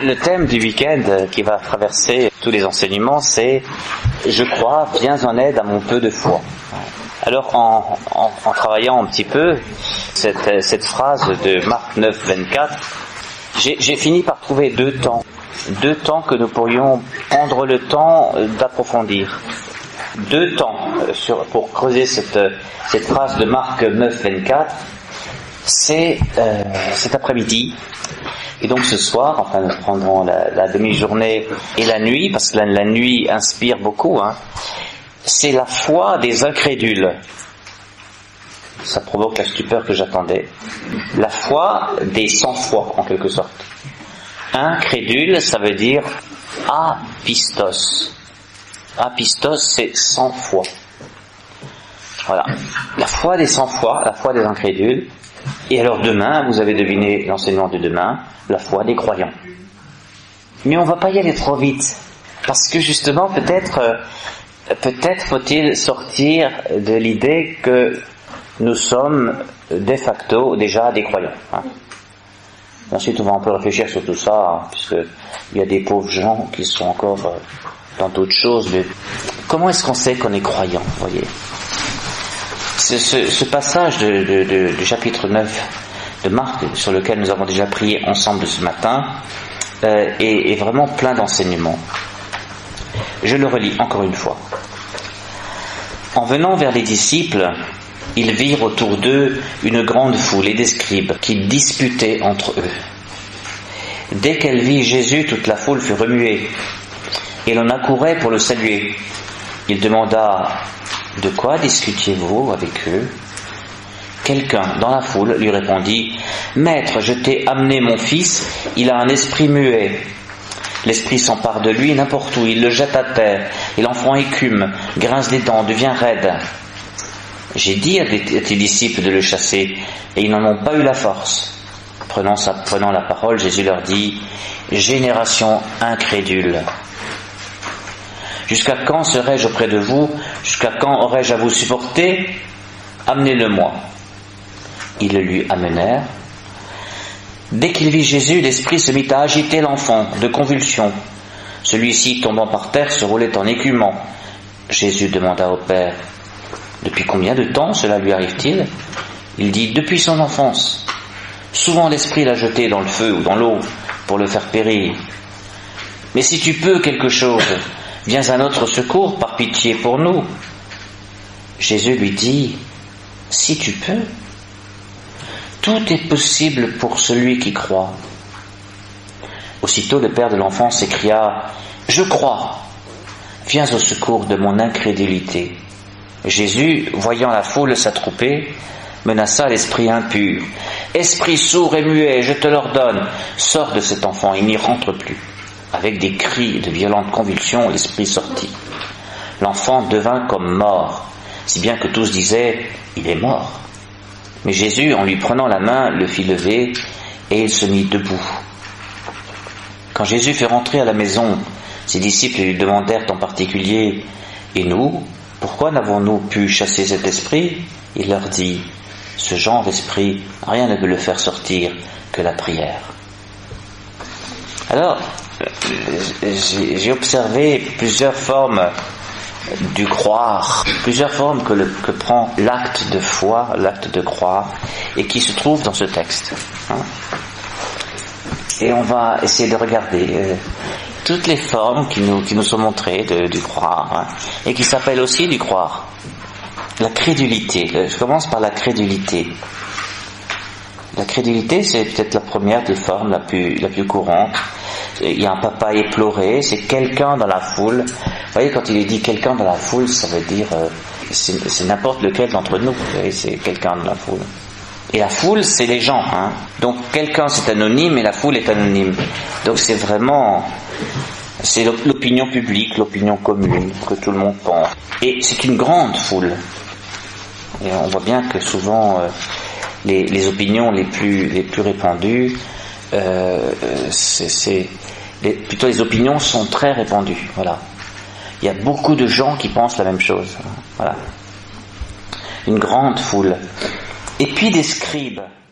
Le thème du week-end qui va traverser tous les enseignements, c'est « Je crois, viens en aide à mon peu de foi ». Alors, en travaillant un petit peu cette phrase de Marc 9, 24, j'ai fini par trouver deux temps que nous pourrions prendre le temps d'approfondir. Deux temps pour creuser cette phrase de Marc 9, 24, c'est cet après-midi. Et donc ce soir, enfin nous prendrons la demi-journée et la nuit, parce que la nuit inspire beaucoup, c'est la foi des incrédules. Ça provoque la stupeur que j'attendais. La foi des sans-foi, en quelque sorte. Incrédule, ça veut dire apistos. Apistos, c'est sans foi. Voilà. La foi des sans-foi, la foi des incrédules. Et alors demain, vous avez deviné l'enseignement de demain, la foi des croyants. Mais on va pas y aller trop vite. Parce que justement, peut-être faut-il sortir de l'idée que nous sommes de facto déjà des croyants. Ensuite, on va un peu réfléchir sur tout ça, puisque il y a des pauvres gens qui sont encore dans d'autres choses. Mais comment est-ce qu'on sait qu'on est croyant, voyez? Ce passage du chapitre 9 de Marc, sur lequel nous avons déjà prié ensemble ce matin, est vraiment plein d'enseignements. Je le relis encore une fois. En venant vers les disciples, ils virent autour d'eux une grande foule et des scribes qui disputaient entre eux. Dès qu'elle vit Jésus, toute la foule fut remuée, et l'on accourait pour le saluer. Il demanda « De quoi discutiez-vous avec eux ?» Quelqu'un dans la foule lui répondit « Maître, je t'ai amené mon fils, il a un esprit muet. L'esprit s'empare de lui n'importe où, il le jette à terre, et l'enfant écume, grince des dents, devient raide. J'ai dit à tes disciples de le chasser, et ils n'en ont pas eu la force. » Prenant la parole, Jésus leur dit « Génération incrédule. Jusqu'à quand serai-je auprès de vous? Jusqu'à quand aurai-je à vous supporter? Amenez-le-moi. » Ils le lui amenèrent. Dès qu'il vit Jésus, l'esprit se mit à agiter l'enfant de convulsions. Celui-ci, tombant par terre, se roulait en écumant. Jésus demanda au Père « Depuis combien de temps cela lui arrive-t-il » Il dit « Depuis son enfance. Souvent l'esprit l'a jeté dans le feu ou dans l'eau pour le faire périr. Mais si tu peux quelque chose, viens à notre secours par pitié pour nous. » Jésus lui dit « Si tu peux. Tout est possible pour celui qui croit. » Aussitôt le père de l'enfant s'écria « Je crois. Viens au secours de mon incrédulité. » Jésus, voyant la foule s'attrouper, menaça l'esprit impur. « Esprit sourd et muet, je te l'ordonne, sors de cet enfant, il n'y rentre plus. » Avec des cris et de violentes convulsions, l'esprit sortit. L'enfant devint comme mort, si bien que tous disaient « Il est mort. » Mais Jésus, en lui prenant la main, le fit lever, et il se mit debout. Quand Jésus fut rentré à la maison, ses disciples lui demandèrent en particulier « Et nous, pourquoi n'avons-nous pu chasser cet esprit ?» Il leur dit « Ce genre d'esprit, rien ne peut le faire sortir que la prière. » Alors, j'ai observé plusieurs formes du croire, plusieurs formes que prend l'acte de foi, l'acte de croire, et qui se trouvent dans ce texte. Et on va essayer de regarder toutes les formes qui nous sont montrées du croire, et qui s'appellent aussi du croire. La crédulité. Je commence par la crédulité. La crédulité, c'est peut-être la première des formes la plus courante. Il y a un papa éploré, c'est quelqu'un dans la foule. Vous voyez, quand il est dit quelqu'un dans la foule, ça veut dire c'est n'importe lequel d'entre nous. Vous voyez, c'est quelqu'un dans la foule. Et la foule, c'est les gens. Donc quelqu'un, c'est anonyme et la foule est anonyme. Donc c'est vraiment, c'est l'opinion publique, l'opinion commune que tout le monde pense. Et c'est une grande foule. Et on voit bien que souvent les opinions les plus répandues, plutôt les opinions sont très répandues. Voilà. Il y a beaucoup de gens qui pensent la même chose. Voilà. Une grande foule. Et puis des scribes.